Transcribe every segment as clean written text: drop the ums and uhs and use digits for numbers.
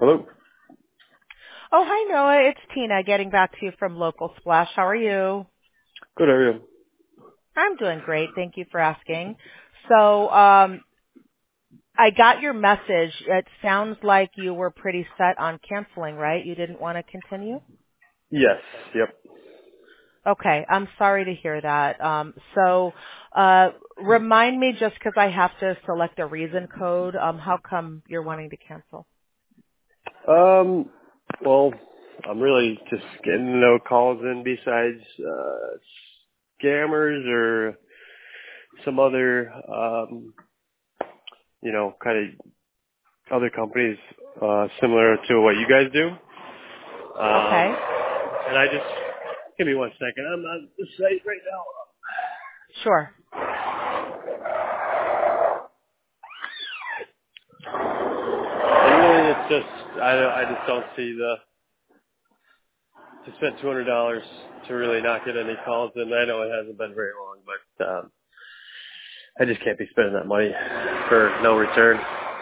Hello. Oh, hi, Noah. It's Tina getting back to you from Local Splash. How are you? Good, how are you? I'm doing great. Thank you for asking. So, I got your message. It sounds like you were pretty set on canceling, right? You didn't want to continue? Yes. Yep. Okay. I'm sorry to hear that. Remind me just because I have to select a reason code. How come you're wanting to cancel? Well, I'm really just getting no calls in besides scammers or some other, kind of other companies similar to what you guys do. Okay. And I just give me 1 second. I'm on the site right now. Sure. And really, it's just I just don't see to spend $200 to really not get any calls, and I know it hasn't been very long, but I just can't be spending that money for no return.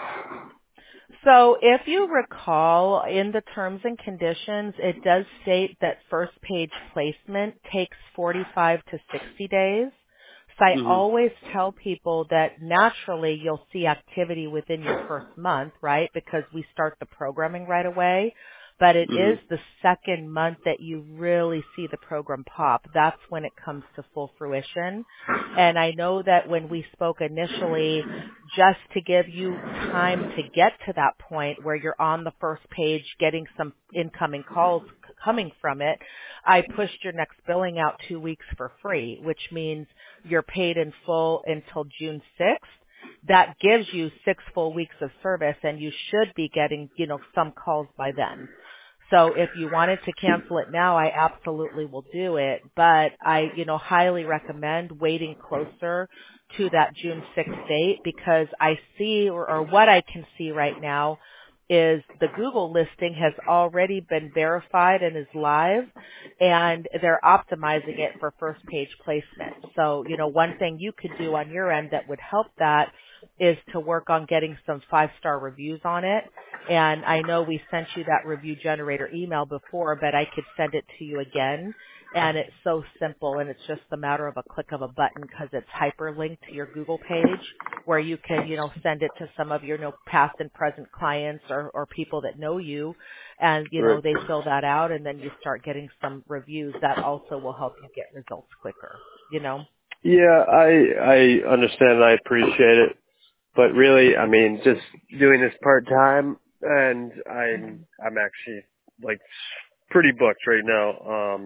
So if you recall, in the terms and conditions, it does state that first page placement takes 45 to 60 days. So I Mhm. always tell people that naturally you'll see activity within your first month, right? Because we start the programming right away. But it is Mhm. the second month that you really see the program pop. That's when it comes to full fruition. And I know that when we spoke initially, just to give you time to get to that point where you're on the first page getting some incoming calls coming from it, I pushed your next billing out 2 weeks for free, which means you're paid in full until June 6th. That gives you 6 full weeks of service, and you should be getting, some calls by then. So if you wanted to cancel it now, I absolutely will do it. But I, highly recommend waiting closer to that June 6th date, because I see, or what I can see right now, is the Google listing has already been verified and is live, and they're optimizing it for first page placement. So, one thing you could do on your end that would help that is to work on getting some 5-star reviews on it. And I know we sent you that review generator email before, but I could send it to you again. And it's so simple, and it's just a matter of a click of a button, because it's hyperlinked to your Google page where you can, send it to some of your past and present clients or people that know you. And, Right. they fill that out, and then you start getting some reviews that also will help you get results quicker. Yeah, I understand and I appreciate it. But really, I mean, just doing this part time, and I'm actually like pretty booked right now.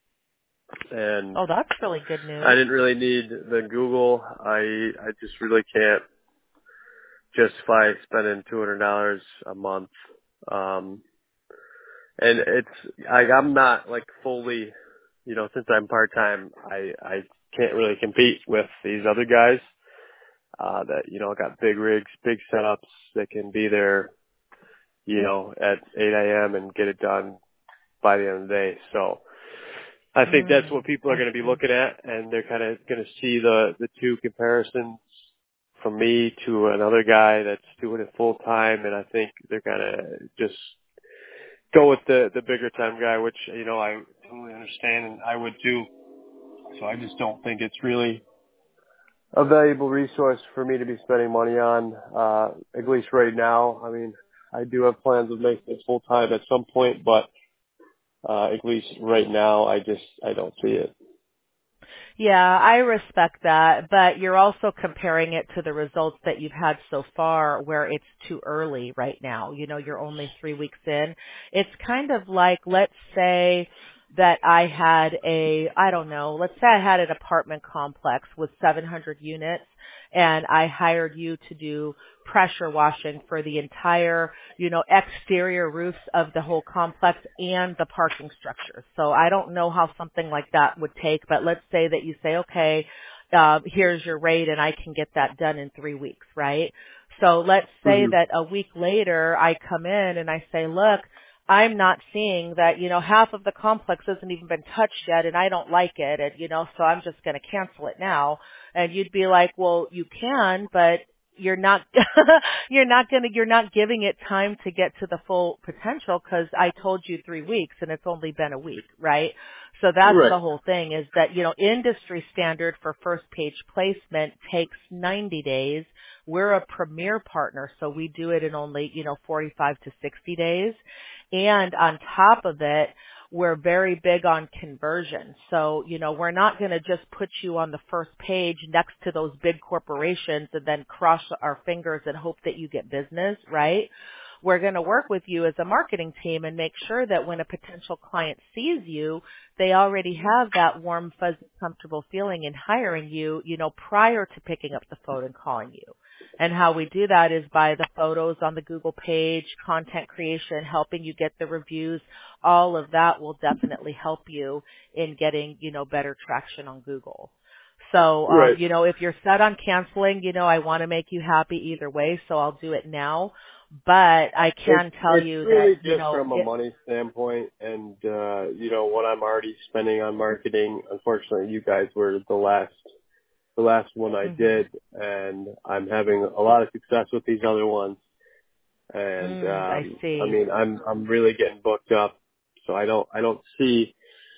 And Oh, that's really good I news. didn't really need the Google. I just really can't justify spending $200 a month. And I'm not like fully, since I'm part time, I can't really compete with these other guys that got big rigs, big setups that can be there, at 8 a.m. and get it done by the end of the day. So I think that's what people are I going to be see. looking at, and they're kind of going to see the two comparisons from me to another guy that's doing it full time, and I think they're going to just go with the bigger time guy, which I totally understand, and I would too. So I just don't think it's really a valuable resource for me to be spending money on, at least right now. I mean, I do have plans of making it full time at some point, but at least right now, I don't see it. Yeah, I respect that, but you're also comparing it to the results that you've had so far where it's too early right now. You're only 3 weeks in. It's kind of like, let's say that let's say I had an apartment complex with 700 units, and I hired you to do pressure washing for the entire, exterior roofs of the whole complex and the parking structures. So I don't know how something like that would take, but let's say that you say, okay, here's your rate and I can get that done in 3 weeks, right? So let's say Hmm. that a week later I come in and I say, look, I'm not seeing that, half of the complex hasn't even been touched yet and I don't like it, and, so I'm just going to cancel it now. And you'd be like, well, you can, but you're not you're not giving it time to get to the full potential because I told you 3 weeks and it's only been a week, right? So that's Right. the whole thing is that, industry standard for first page placement takes 90 days. We're a premier partner, so we do it in only, 45 to 60 days. And on top of it, we're very big on conversion. So, we're not going to just put you on the first page next to those big corporations and then cross our fingers and hope that you get business, right? We're going to work with you as a marketing team and make sure that when a potential client sees you, they already have that warm, fuzzy, comfortable feeling in hiring you, prior to picking up the phone and calling you. And how we do that is by the photos on the Google page, content creation, helping you get the reviews. All of that will definitely help you in getting, better traction on Google. So, Right. if you're set on canceling, I want to make you happy either way, so I'll do it now. But I can tell you It's really that, just from a money standpoint and, what I'm already spending on marketing. Unfortunately, you guys were the last one I did, and I'm having a lot of success with these other ones. And, I see. I mean, I'm really getting booked up. So I don't see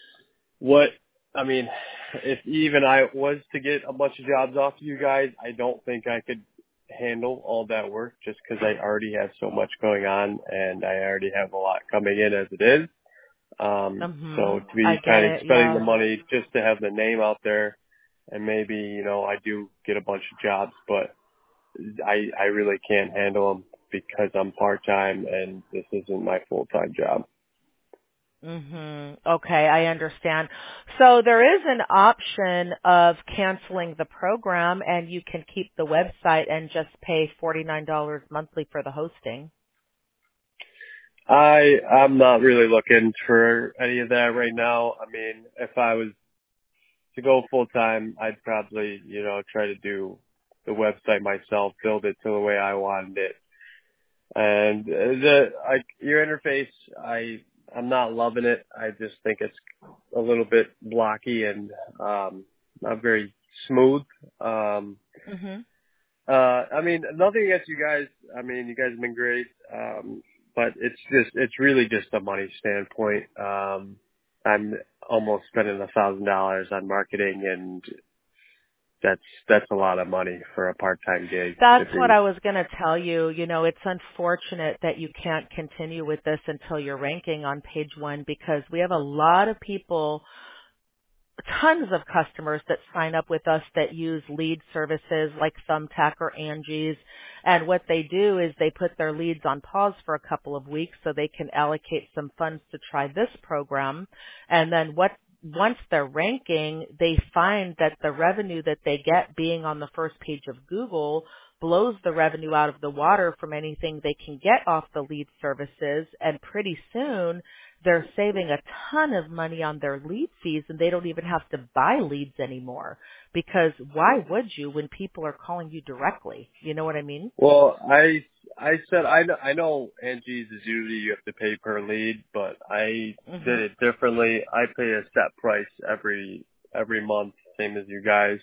if even I was to get a bunch of jobs off you guys, I don't think I could handle all that work just because I already have so much going on and I already have a lot coming in as it is. So to be kind of spending the money just to have the name out there and maybe, I do get a bunch of jobs, but I really can't handle them because I'm part-time and this isn't my full-time job. Okay, I understand. So there is an option of canceling the program and you can keep the website and just pay $49 monthly for the hosting. I'm not really looking for any of that right now. I mean, if I was to go full time, I'd probably, try to do the website myself, build it to the way I wanted it. And your interface, I'm not loving it. I just think it's a little bit blocky and not very smooth. I mean, nothing against you guys. I mean, you guys have been great. But it's really just a money standpoint. I'm almost spending $1,000 on marketing, and that's a lot of money for a part-time gig. That's what I was going to tell you. It's unfortunate that you can't continue with this until you're ranking on page 1 because we have a lot of people, tons of customers that sign up with us that use lead services like Thumbtack or Angie's. And what they do is they put their leads on pause for a couple of weeks so they can allocate some funds to try this program. And then once they're ranking, they find that the revenue that they get being on the first page of Google blows the revenue out of the water from anything they can get off the lead services. And pretty soon they're saving a ton of money on their lead fees and they don't even have to buy leads anymore because why would you when people are calling you directly? You know what I mean? Well, I said, I know Angie's is usually you have to pay per lead, but I did it differently. I pay a set price every month, same as you guys.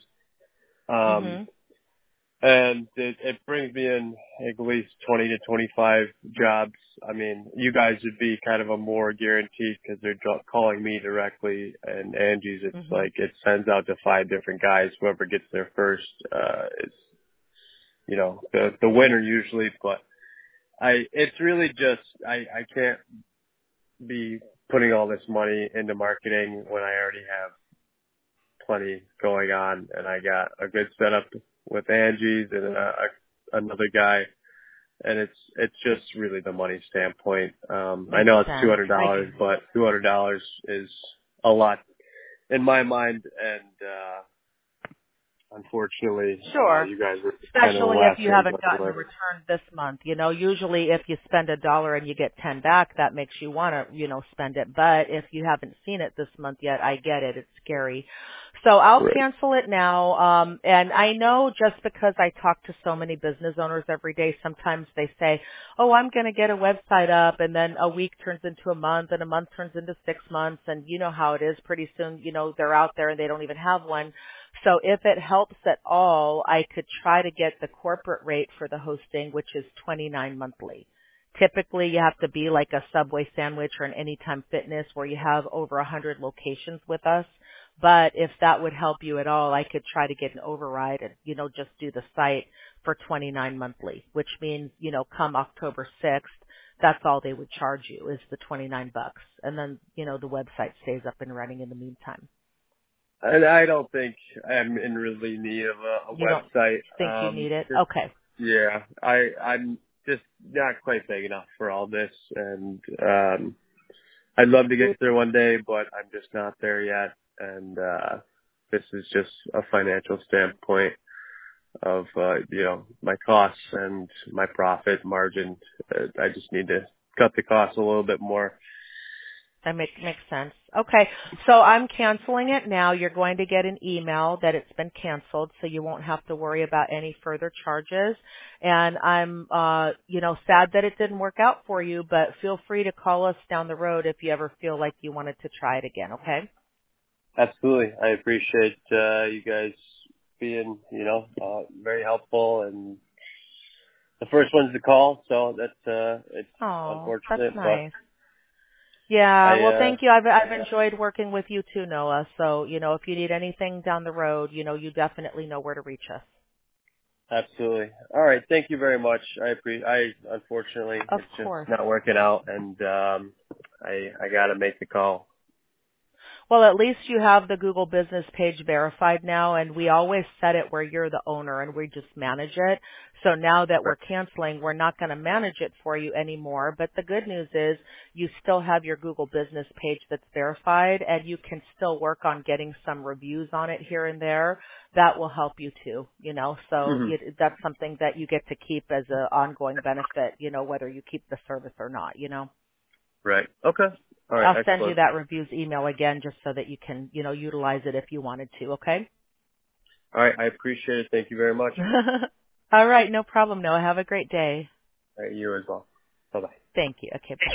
And it brings me in at least 20 to 25 jobs. I mean, you guys would be kind of a more guaranteed because they're calling me directly, and Angie's, it's like it sends out to 5 different guys. Whoever gets there first is, the winner usually. But it's really just I can't be putting all this money into marketing when I already have plenty going on, and I got a good setup with Angie's and another guy, and it's just really the money standpoint. I know it's $200, but $200 is a lot in my mind, and unfortunately, you guys are especially if you haven't gotten a return this month. Usually if you spend $1 and you get 10 back, that makes you want to, spend it. But if you haven't seen it this month yet, I get it. It's scary. So I'll Right. cancel it now. And I know just because I talk to so many business owners every day, sometimes they say, oh, I'm going to get a website up, and then a week turns into a month, and a month turns into 6 months. And you know how it is. Pretty soon, they're out there and they don't even have one. So if it helps at all, I could try to get the corporate rate for the hosting, which is $29 monthly. Typically, you have to be like a Subway sandwich or an Anytime Fitness where you have over 100 locations with us. But if that would help you at all, I could try to get an override and, just do the site for $29 monthly, which means, come October 6th, that's all they would charge you is the $29. And then, the website stays up and running in the meantime. And I don't think I'm in really need of a You don't website. think you need it? Just, Okay. yeah, I'm just not quite big enough for all this, and I'd love to get there one day, but I'm just not there yet. And this is just a financial standpoint of my costs and my profit margin. I just need to cut the costs a little bit more. That makes sense. Okay. So I'm canceling it now. You're going to get an email that it's been canceled, so you won't have to worry about any further charges. And I'm, sad that it didn't work out for you, but feel free to call us down the road if you ever feel like you wanted to try it again, okay? Absolutely. I appreciate you guys being, very helpful and the first one's to call, so that's it's Oh, that's unfortunate, but nice. Yeah, well, I thank you. I've enjoyed working with you too, Noah. So, if you need anything down the road, you definitely know where to reach us. absolutely. All right, thank you very much. I unfortunately Of it's just course. not working out, and I got to make the call. Well, at least you have the Google Business page verified now, and we always set it where you're the owner and we just manage it. So now that we're Right. canceling, we're not going to manage it for you anymore. But the good news is you still have your Google Business page that's verified, and you can still work on getting some reviews on it here and there. That will help you too, So Hmm. that's something that you get to keep as an ongoing benefit, whether you keep the service or not. Right. Okay. All right. I'll send you Excellent. that reviews email again just so that you can, utilize it if you wanted to, okay? All right. I appreciate it. Thank you very much. All right, no problem, Noah. Have a great day. All right, you as well. Bye bye. Thank you. Okay, bye.